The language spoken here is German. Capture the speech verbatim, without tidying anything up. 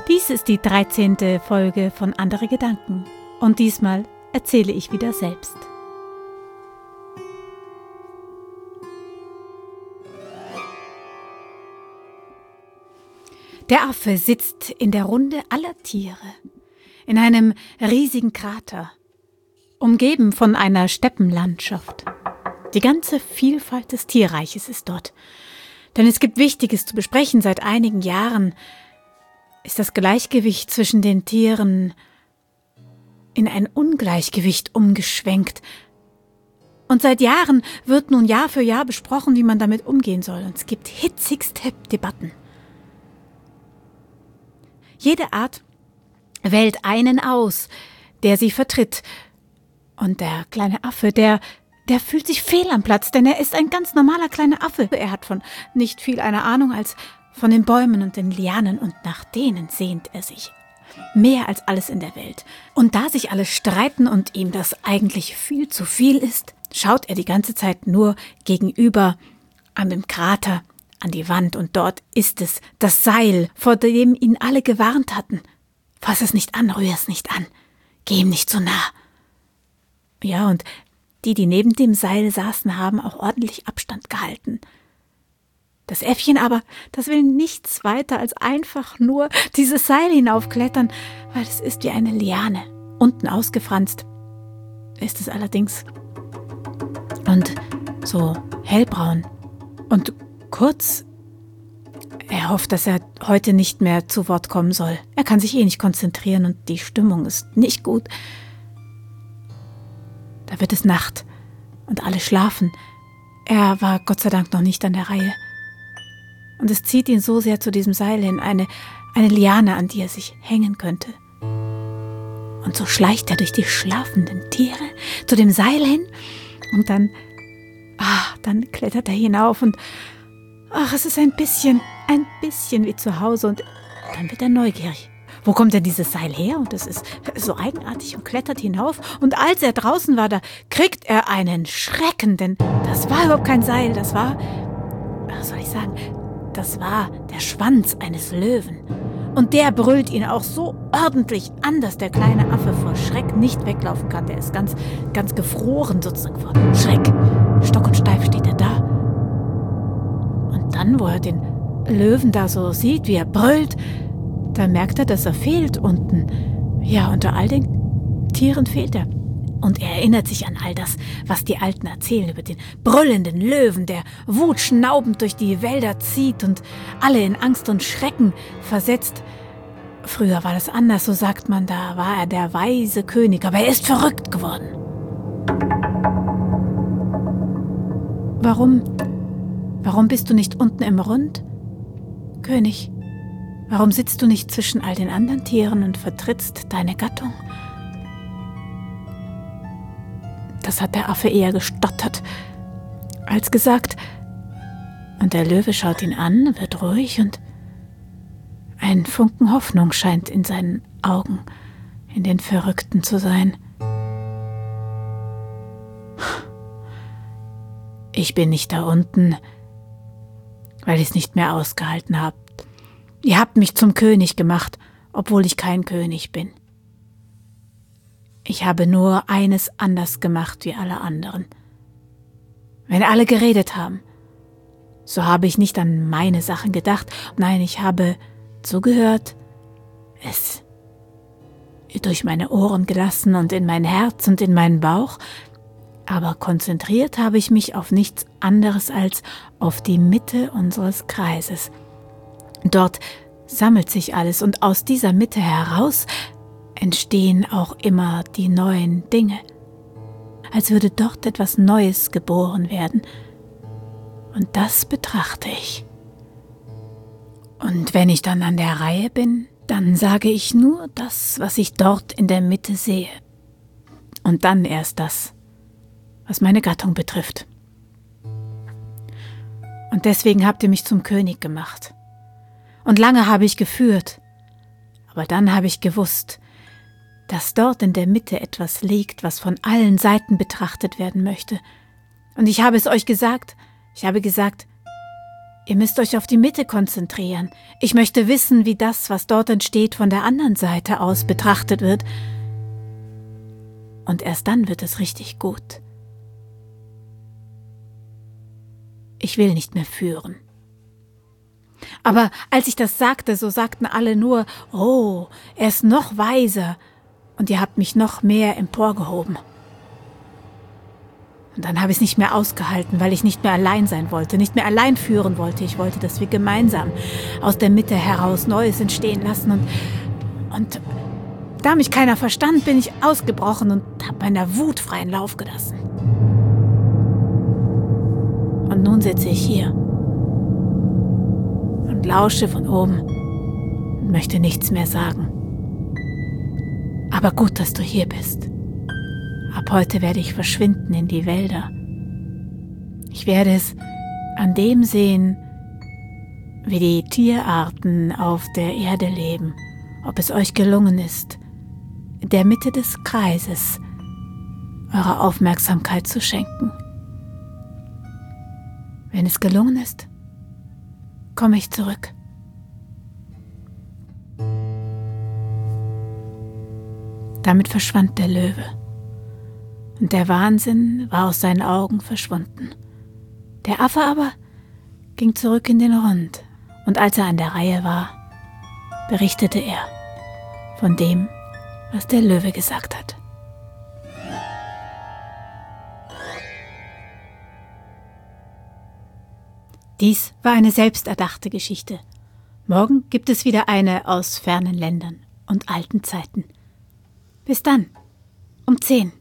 Dies ist die dreizehnte Folge von Andere Gedanken und diesmal erzähle ich wieder selbst. Der Affe sitzt in der Runde aller Tiere, in einem riesigen Krater, umgeben von einer Steppenlandschaft. Die ganze Vielfalt des Tierreiches ist dort. Denn es gibt Wichtiges zu besprechen. Seit einigen Jahren ist das Gleichgewicht zwischen den Tieren in ein Ungleichgewicht umgeschwenkt. Und seit Jahren wird nun Jahr für Jahr besprochen, wie man damit umgehen soll. Und es gibt hitzigste Debatten. Jede Art wählt einen aus, der sie vertritt. Und der kleine Affe, der, der fühlt sich fehl am Platz, denn er ist ein ganz normaler kleiner Affe. Er hat von nicht viel eine Ahnung als von den Bäumen und den Lianen, und nach denen sehnt er sich mehr als alles in der Welt. Und da sich alle streiten und ihm das eigentlich viel zu viel ist, schaut er die ganze Zeit nur gegenüber an dem Krater, an die Wand, und dort ist es, das Seil, vor dem ihn alle gewarnt hatten. Fass es nicht an, rühr es nicht an, geh ihm nicht so nah. Ja, und die, die neben dem Seil saßen, haben auch ordentlich Abstand gehalten. Das Äffchen aber, das will nichts weiter als einfach nur dieses Seil hinaufklettern, weil es ist wie eine Liane. Unten ausgefranst ist es allerdings. Und so hellbraun und kurz. Er hofft, dass er heute nicht mehr zu Wort kommen soll. Er kann sich eh nicht konzentrieren und die Stimmung ist nicht gut. Da wird es Nacht und alle schlafen. Er war Gott sei Dank noch nicht an der Reihe. Und es zieht ihn so sehr zu diesem Seil hin, eine, eine Liane, an die er sich hängen könnte. Und so schleicht er durch die schlafenden Tiere zu dem Seil hin und dann, ah, dann klettert er hinauf und ach, es ist ein bisschen, ein bisschen wie zu Hause, und dann wird er neugierig. Wo kommt denn dieses Seil her? Und es ist so eigenartig, und klettert hinauf. Und als er draußen war, da kriegt er einen Schrecken, denn das war überhaupt kein Seil, das war, was soll ich sagen, das war der Schwanz eines Löwen. Und der brüllt ihn auch so ordentlich an, dass der kleine Affe vor Schreck nicht weglaufen kann. Der ist ganz, ganz gefroren sozusagen vor Schreck. Stock und steif steht er da. Und dann, wo er den Löwen da so sieht, wie er brüllt, da merkt er, dass er fehlt unten. Ja, unter all den Tieren fehlt er. Und er erinnert sich an all das, was die Alten erzählen über den brüllenden Löwen, der wutschnaubend durch die Wälder zieht und alle in Angst und Schrecken versetzt. Früher war das anders, so sagt man, da war er der weise König, aber er ist verrückt geworden. Warum? Warum bist du nicht unten im Rund, König? Warum sitzt du nicht zwischen all den anderen Tieren und vertrittst deine Gattung? Das hat der Affe eher gestottert als gesagt. Und der Löwe schaut ihn an, wird ruhig, und ein Funken Hoffnung scheint in seinen Augen, in den Verrückten zu sein. Ich bin nicht da unten, weil ich es nicht mehr ausgehalten habe. Ihr habt mich zum König gemacht, obwohl ich kein König bin. Ich habe nur eines anders gemacht wie alle anderen. Wenn alle geredet haben, so habe ich nicht an meine Sachen gedacht. Nein, ich habe zugehört, es durch meine Ohren gelassen und in mein Herz und in meinen Bauch, aber konzentriert habe ich mich auf nichts anderes als auf die Mitte unseres Kreises. Dort sammelt sich alles, und aus dieser Mitte heraus entstehen auch immer die neuen Dinge, als würde dort etwas Neues geboren werden. Und das betrachte ich. Und wenn ich dann an der Reihe bin, dann sage ich nur das, was ich dort in der Mitte sehe. Und dann erst das, was meine Gattung betrifft. Und deswegen habt ihr mich zum König gemacht. Und lange habe ich geführt, aber dann habe ich gewusst, dass dort in der Mitte etwas liegt, was von allen Seiten betrachtet werden möchte. Und ich habe es euch gesagt, ich habe gesagt, Ihr müsst euch auf die Mitte konzentrieren. Ich möchte wissen, wie das, was dort entsteht, von der anderen Seite aus betrachtet wird. Und erst dann wird es richtig gut. Ich will nicht mehr führen. Aber als ich das sagte, so sagten alle nur, oh, er ist noch weiser und ihr habt mich noch mehr emporgehoben. Und dann habe ich es nicht mehr ausgehalten, weil ich nicht mehr allein sein wollte, nicht mehr allein führen wollte. Ich wollte, dass wir gemeinsam aus der Mitte heraus Neues entstehen lassen. Und, und da mich keiner verstand, bin ich ausgebrochen und habe meiner Wut freien Lauf gelassen. Und nun sitze ich hier und lausche von oben und möchte nichts mehr sagen. Aber gut, dass du hier bist. Ab heute werde ich verschwinden in die Wälder. Ich werde es an dem sehen, wie die Tierarten auf der Erde leben, ob es euch gelungen ist, in der Mitte des Kreises eure Aufmerksamkeit zu schenken. Wenn es gelungen ist, komme ich zurück. Damit verschwand der Löwe. Und der Wahnsinn war aus seinen Augen verschwunden. Der Affe aber ging zurück in den Rund, und als er an der Reihe war, berichtete er von dem, was der Löwe gesagt hat. Dies war eine selbsterdachte Geschichte. Morgen gibt es wieder eine aus fernen Ländern und alten Zeiten. Bis dann, um zehn.